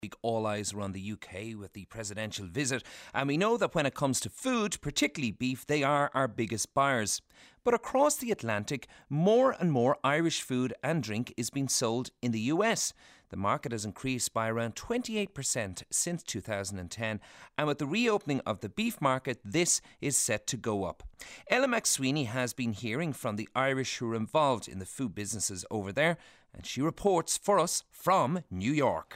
All eyes are on the UK with the presidential visit, and we know that when it comes to food, particularly beef, they are our biggest buyers. But across the Atlantic, more and more Irish food and drink is being sold in the US. The market has increased by around 28% since 2010, and with the reopening of the beef market, this is set to go up. Ella McSweeney has been hearing from the Irish who are involved in the food businesses over there, and she reports for us from New York.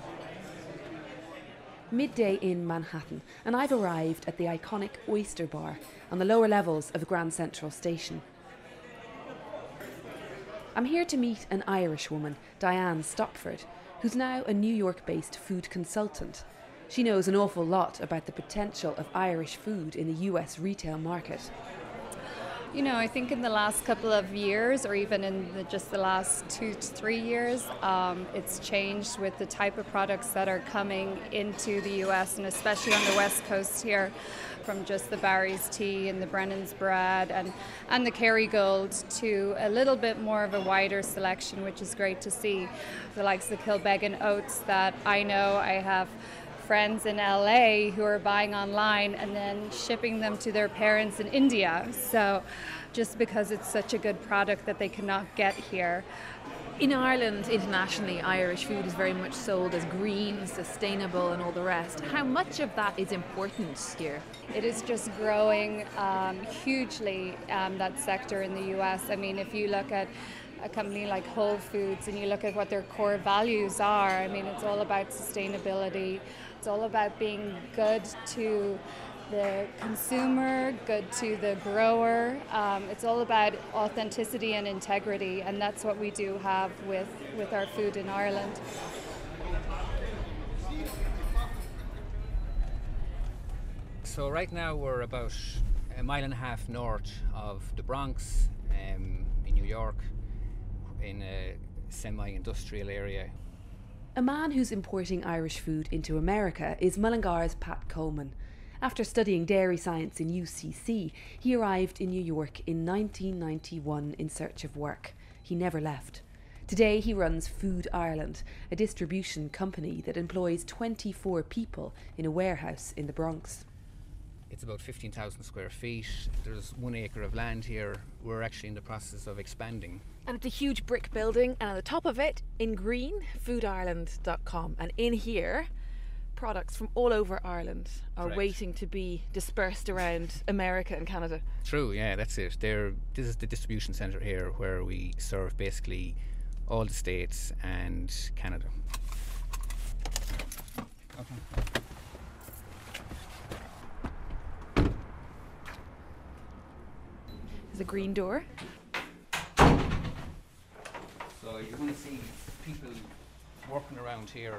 Midday in Manhattan, and I've arrived at the iconic Oyster Bar on the lower levels of Grand Central Station. I'm here to meet an Irish woman, Diane Stopford, who's now a New York-based food consultant. She knows an awful lot about the potential of Irish food in the US retail market. You know, I think in the last couple of years, or even in just the last 2 to 3 years, it's changed with the type of products that are coming into the US, and especially on the West Coast here, from just the Barry's Tea and the Brennan's Bread and the Kerrygold to a little bit more of a wider selection, which is great to see. The likes of Kilbeggan Oats that I know I have friends in LA who are buying online and then shipping them to their parents in India. So just because it's such a good product that they cannot get here. In Ireland, internationally, Irish food is very much sold as green, sustainable and all the rest. How much of that is important here? It is just growing hugely, that sector in the US. I mean, if you look at a company like Whole Foods and you look at what their core values are, I mean, it's all about sustainability. It's all about being good to the consumer, good to the grower. It's all about authenticity and integrity, and that's what we do have with our food in Ireland. So right now we're about 1.5 miles north of the Bronx in New York, in a semi-industrial area. A man who's importing Irish food into America is Mullingar's Pat Coleman. After studying dairy science in UCC, he arrived in New York in 1991 in search of work. He never left. Today he runs Food Ireland, a distribution company that employs 24 people in a warehouse in the Bronx. It's about 15,000 square feet. There's 1 acre of land here. We're actually in the process of expanding. And it's a huge brick building, and on the top of it, in green, foodireland.com. And in here, products from all over Ireland are waiting to be dispersed around America and Canada. True, yeah, that's it. This is the distribution centre here where we serve basically all the states and Canada. Okay. There's a green door. So you're going to see people working around here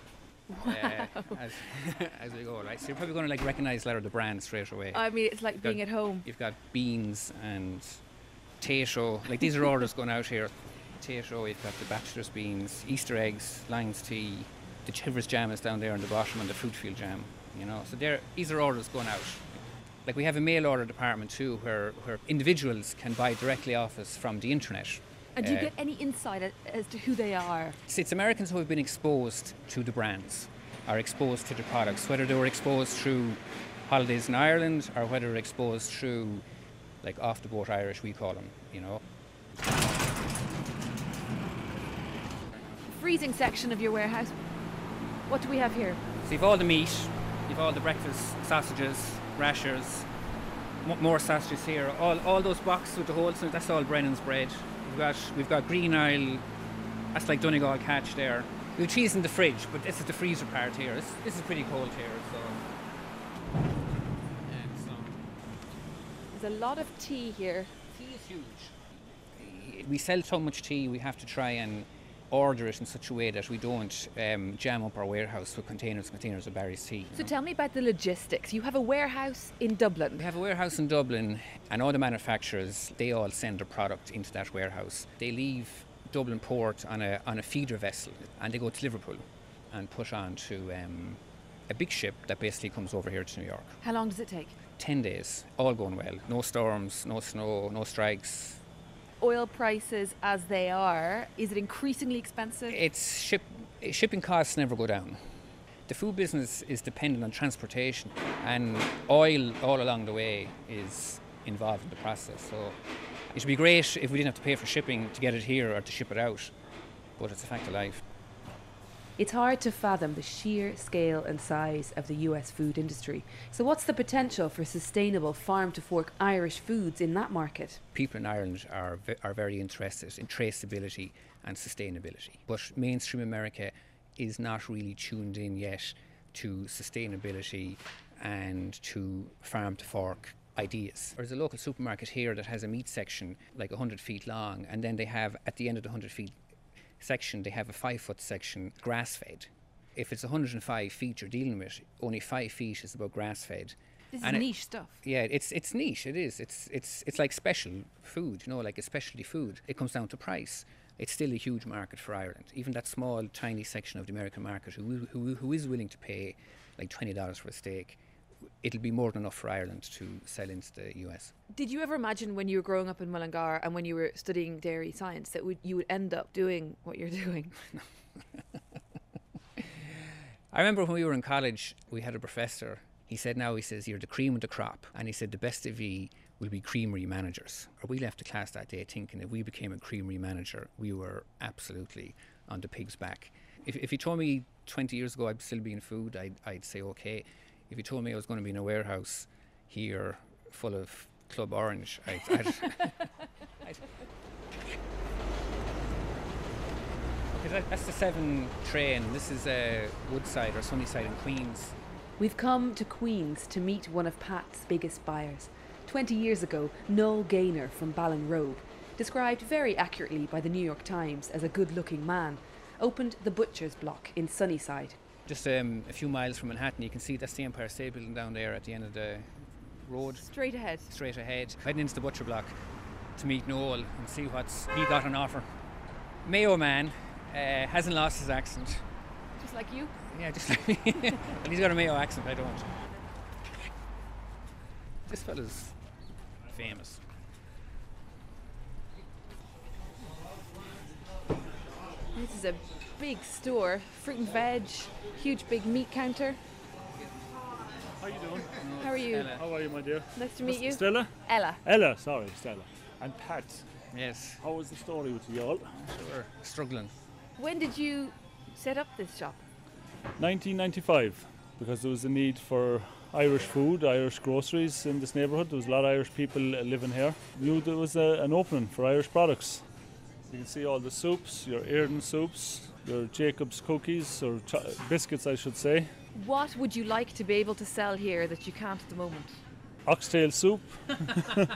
as we go, right? So you're probably going to recognise a lot of the brands straight away. I mean, it's like being at home. You've got beans and Tato. These are orders going out here. Tato, you've got the bachelor's beans, Easter eggs, Lang's tea, the Chivers jam is down there on the bottom, and the Fruitfield jam. You know, so these are orders going out. We have a mail order department too, where individuals can buy directly off us from the internet. And do you get any insight as to who they are? It's Americans who have been exposed to the brands, are exposed to the products, whether they were exposed through Holidays in Ireland or whether they're exposed through, off the boat Irish, we call them, you know. Freezing section of your warehouse. What do we have here? So you've all the meat, you've all the breakfast sausages, rashers, more sausages here. All those boxes with the holes in it, that's all Brennan's bread. We've got Green Isle, that's like Donegal catch there. We've cheese in the fridge, but this is the freezer part here. This is pretty cold here, so. There's a lot of tea here. Tea is huge. We sell so much tea, we have to try and order it in such a way that we don't jam up our warehouse with containers of Barry's tea. So tell me about the logistics. You have a warehouse in Dublin. We have a warehouse in Dublin, and all the manufacturers, they all send their product into that warehouse. They leave Dublin port on a feeder vessel, and they go to Liverpool and put on to a big ship that basically comes over here to New York. How long does it take? 10 days, all going well. No storms, no snow, no strikes. Oil prices as they are, is it increasingly expensive? Shipping costs never go down. The food business is dependent on transportation, and oil all along the way is involved in the process. So it would be great if we didn't have to pay for shipping to get it here or to ship it out, but it's a fact of life. It's hard to fathom the sheer scale and size of the US food industry. So what's the potential for sustainable farm-to-fork Irish foods in that market? People in Ireland are very interested in traceability and sustainability, but mainstream America is not really tuned in yet to sustainability and to farm-to-fork ideas. There's a local supermarket here that has a meat section like 100 feet long, and then they have, at the end of the 100 feet section, they have a 5-foot section grass-fed. If it's 105 feet you're dealing with, only 5 feet is about grass-fed. This is niche stuff. Yeah, it's niche. It is. It's like special food, like a specialty food. It comes down to price. It's still a huge market for Ireland. Even that small, tiny section of the American market who is willing to pay like $20 for a steak, it'll be more than enough for Ireland to sell into the US. Did you ever imagine when you were growing up in Mullingar and when you were studying dairy science that you would end up doing what you're doing? I remember when we were in college, we had a professor. He said, you're the cream of the crop. And he said, the best of you will be creamery managers. Or we left the class that day thinking if we became a creamery manager, we were absolutely on the pig's back. If you told me 20 years ago I'd still be in food, I'd say okay. If you told me I was going to be in a warehouse here full of Club Orange, Okay, that's the 7 train. This is Woodside or Sunnyside in Queens. We've come to Queens to meet one of Pat's biggest buyers. 20 years ago, Noel Gaynor from Ballinrobe, described very accurately by the New York Times as a good-looking man, opened the Butcher's Block in Sunnyside. Just a few miles from Manhattan, you can see that's the Empire State Building down there at the end of the road. Straight ahead. Straight ahead. Heading into the Butcher Block to meet Noel and see what's he got on offer. Mayo man, hasn't lost his accent. Just like you? Yeah, just like me. And he's got a Mayo accent, I don't. This fella's famous. This is a big store, fruit and veg, huge big meat counter. How you doing? How are you? Ella. How are you, my dear? Nice to meet you. Stella? Ella. Ella, sorry, Stella. And Pat. Yes, How was the story with you all? sure. Struggling. When did you set up this shop? 1995, because there was a need for Irish food, Irish groceries in this neighbourhood. There was a lot of Irish people living here. We knew there was an opening for Irish products. You can see all the soups, your Airden soups, your Jacob's cookies, or biscuits I should say. What would you like to be able to sell here that you can't at the moment? Oxtail soup, I'm not going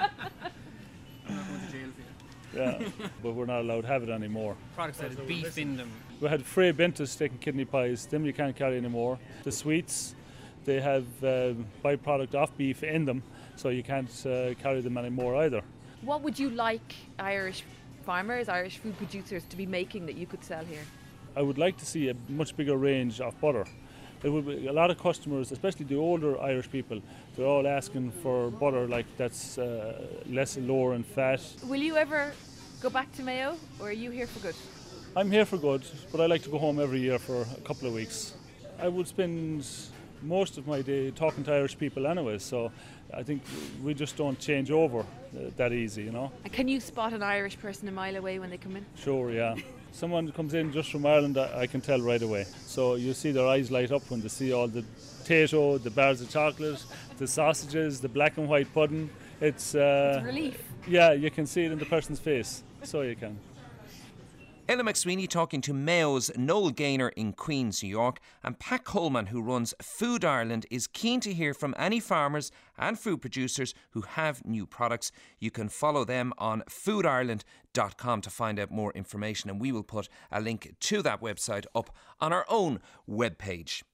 to jail for you. yeah, but we're not allowed to have it anymore. Products that have beef in them. We had Frey Bentis steak and kidney pies, them you can't carry anymore. The sweets, they have byproduct of beef in them, so you can't carry them anymore either. What would you like Irish farmers, Irish food producers to be making that you could sell here? I would like to see a much bigger range of butter. There would be a lot of customers, especially the older Irish people, they're all asking for butter like that's lower in fat. Will you ever go back to Mayo, or are you here for good? I'm here for good, but I like to go home every year for a couple of weeks. I would spend most of my day talking to Irish people anyway, so I think we just don't change over that easy, you know. And can you spot an Irish person a mile away when they come in? Sure, yeah. Someone comes in just from Ireland, I can tell right away. So you see their eyes light up when they see all the potato, the bars of chocolate, the sausages, the black and white pudding. It's It's a relief. yeah, you can see it in the person's face, so you can. Ella McSweeney talking to Mayo's Noel Gaynor in Queens, New York, and Pat Coleman, who runs Food Ireland, is keen to hear from any farmers and food producers who have new products. You can follow them on foodireland.com to find out more information, and we will put a link to that website up on our own webpage.